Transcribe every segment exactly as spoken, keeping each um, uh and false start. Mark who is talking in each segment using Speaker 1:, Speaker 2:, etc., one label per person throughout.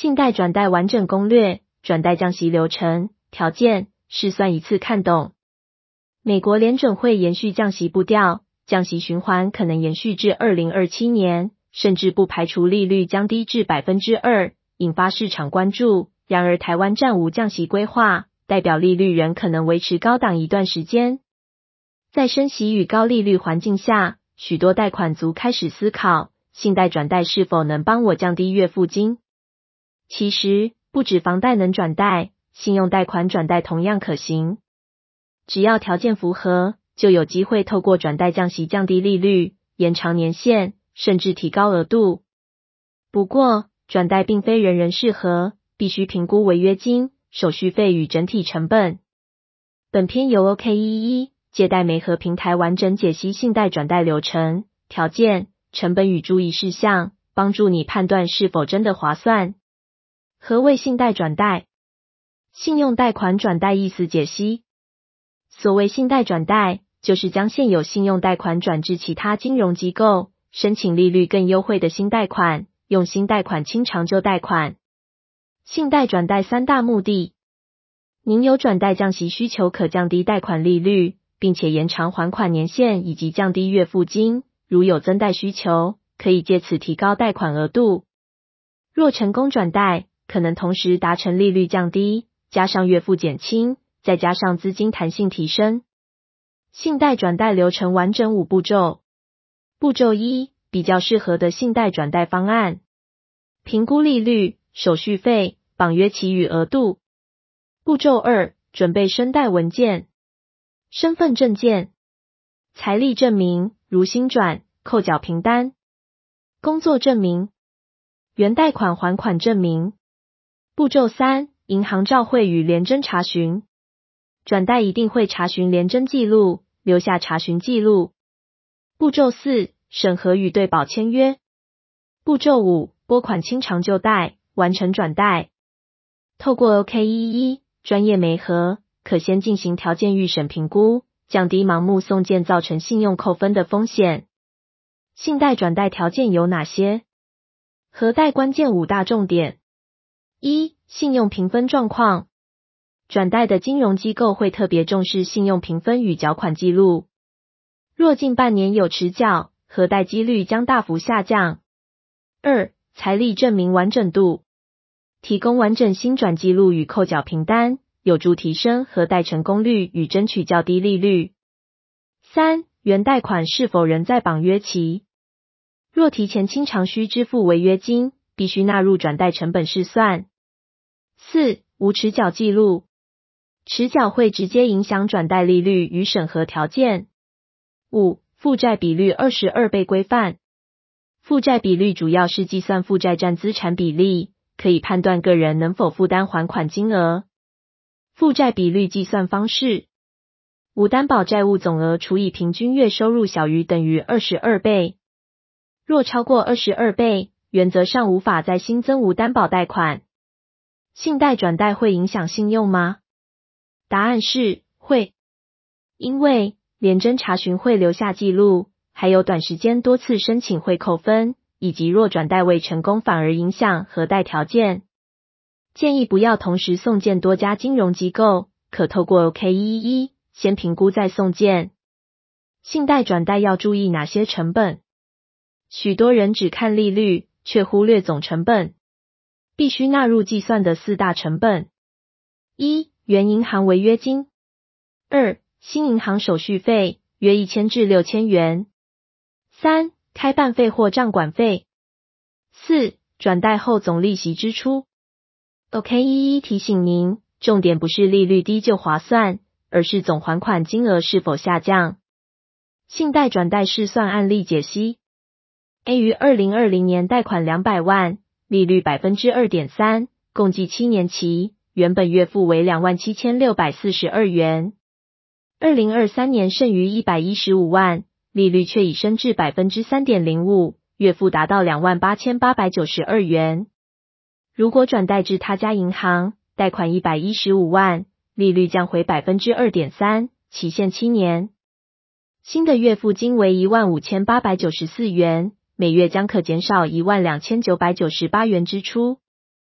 Speaker 1: 信贷转贷完整攻略，转贷降息流程、条件、试算一次看懂。美国联准会延续降息步调，降息循环可能延续至二零二七年，甚至不排除利率降低至 百分之二， 引发市场关注。然而台湾暂无降息规划，代表利率仍可能维持高档一段时间。在升息与高利率环境下，许多贷款族开始思考，信贷转贷是否能帮我降低月付金？其实，不止房贷能转贷，信用贷款转贷同样可行。只要条件符合，就有机会透过转贷降息降低利率，延长年限，甚至提高额度。不过，转贷并非人人适合，必须评估违约金、手续费与整体成本。本篇由 O K 一一 借贷媒合平台完整解析信贷转贷流程、条件、成本与注意事项，帮助你判断是否真的划算。何谓信贷转贷？信用贷款转贷意思解析。所谓信贷转贷，就是将现有信用贷款转至其他金融机构，申请利率更优惠的新贷款，用新贷款清偿旧贷款。信贷转贷三大目的：您有转贷降息需求，可降低贷款利率，并且延长还款年限以及降低月付金；如有增贷需求，可以借此提高贷款额度。若成功转贷，可能同时达成利率降低，加上月付减轻，再加上资金弹性提升。信贷转贷流程完整五步骤。步骤一，比较适合的信贷转贷方案。评估利率、手续费、绑约期与额度。步骤二，准备申贷文件。身份证件、财力证明，如薪转、扣缴凭单。工作证明、原贷款还款证明。步骤三，银行照会与联征查询。转贷一定会查询联征记录，留下查询记录。步骤四，审核与对保签约。步骤五，拨款清偿旧贷，完成转贷。透过 O K 一一 专业媒合，可先进行条件预审评估，降低盲目送件造成信用扣分的风险。信贷转贷条件有哪些？核贷关键五大重点。一、信用评分状况。转贷的金融机构会特别重视信用评分与缴款记录。若近半年有迟缴，核贷几率将大幅下降。二、财力证明完整度。提供完整薪转记录与扣缴凭单，有助提升核贷成功率与争取较低利率。三、原贷款是否仍在绑约期？若提前清偿需支付违约金，必须纳入转贷成本试算。四、无迟缴记录。迟缴会直接影响转贷利率与审核条件。五、负债比率二十二倍规范。负债比率主要是计算负债占资产比例，可以判断个人能否负担还款金额。负债比率计算方式：无担保债务总额除以平均月收入小于等于二十二倍。若超过二十二倍，原则上无法再新增无担保贷款。信贷转贷会影响信用吗？答案是会，因为联征查询会留下记录，还有短时间多次申请会扣分，以及若转贷未成功反而影响核贷条件。建议不要同时送件多家金融机构，可透过 O K 一一 先评估再送件。信贷转贷要注意哪些成本？许多人只看利率，却忽略总成本。必须纳入计算的四大成本：一、原银行违约金；二、新银行手续费，约一千至六千元；三、开办费或账管费；四、转贷后总利息支出。O K 一一 提醒您，重点不是利率低就划算，而是总还款金额是否下降。信贷转贷试算案例解析。A 于二零二零年贷款两百万，利率 百分之二点三， 共计七年期，原本月付为 两万七千六百四十二元。二零二三年剩余一百一十五万，利率却已升至 百分之三点零五， 月付达到 两万八千八百九十二元。如果转贷至他家银行，贷款一百一十五万，利率降回 百分之二点三， 期限七年。新的月付金为 一万五千八百九十四元，每月将可减少 一万两千九百九十八元支出。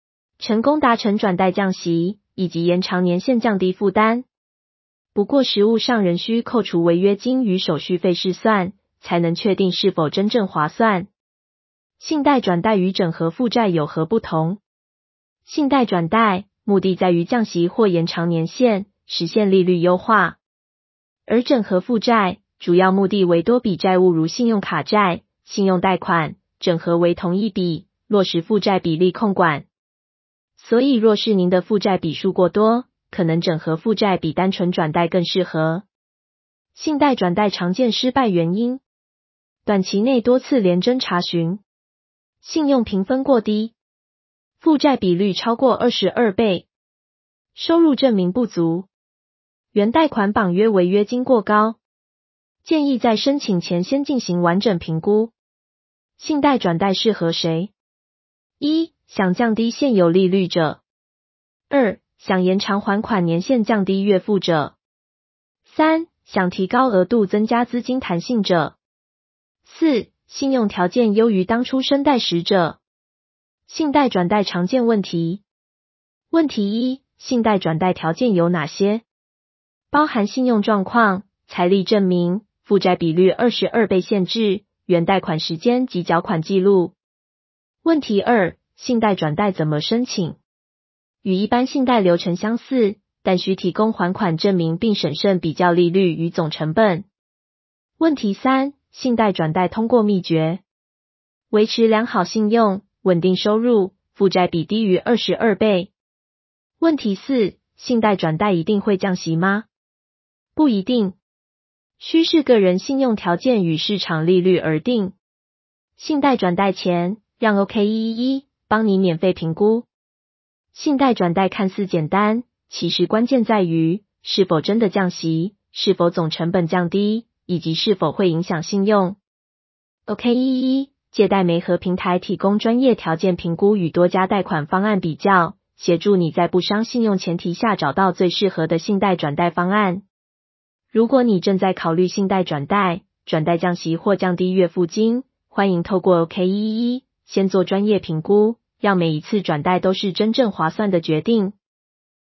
Speaker 1: 成功达成转贷降息，以及延长年限降低负担。不过实务上仍需扣除违约金与手续费试算，才能确定是否真正划算。信贷转贷与整合负债有何不同？信贷转贷目的在于降息或延长年限，实现利率优化。而整合负债主要目的为多笔债务如信用卡债、信用贷款，整合为同一笔，落实负债比例控管。所以若是您的负债笔数过多，可能整合负债比单纯转贷更适合。信贷转贷常见失败原因：短期内多次联征查询，信用评分过低，负债比率超过二十二倍，收入证明不足，原贷款绑约违约金过高。建议在申请前先进行完整评估。信贷转贷适合谁？一、想降低现有利率者；二、想延长还款年限降低月付者；三、想提高额度增加资金弹性者；四、信用条件优于当初申贷时者。信贷转贷常见问题。问题一：信贷转贷条件有哪些？包含信用状况、财力证明、负债比率二十二倍限制、原贷款时间及缴款记录。问题二：信贷转贷怎么申请？与一般信贷流程相似，但需提供还款证明并审慎比较利率与总成本。问题三：信贷转贷通过秘诀。维持良好信用、稳定收入、负债比低于二十二倍。问题四：信贷转贷一定会降息吗？不一定，需视个人信用条件与市场利率而定。信贷转贷前，让 O K 一一一帮你免费评估。信贷转贷看似简单，其实关键在于是否真的降息，是否总成本降低，以及是否会影响信用。O K 一一一借贷媒合平台提供专业条件评估与多家贷款方案比较，协助你在不伤信用前提下找到最适合的信贷转贷方案。如果你正在考虑信贷转贷、转贷降息或降低月付金，欢迎透过 O K 一一一先做专业评估，让每一次转贷都是真正划算的决定。